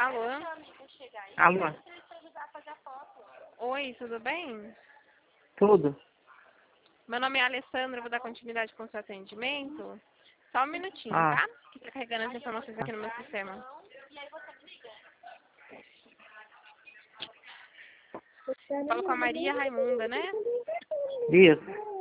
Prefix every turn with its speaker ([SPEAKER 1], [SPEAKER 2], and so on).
[SPEAKER 1] Alô?
[SPEAKER 2] Alô?
[SPEAKER 1] Oi, tudo bem?
[SPEAKER 2] Tudo?
[SPEAKER 1] Meu nome é Alessandra, vou dar continuidade com o seu atendimento. Só um minutinho,
[SPEAKER 2] Ah,
[SPEAKER 1] tá? Que tá carregando as informações aqui no meu sistema. Falo com a Maria Raimunda, né?
[SPEAKER 2] isso.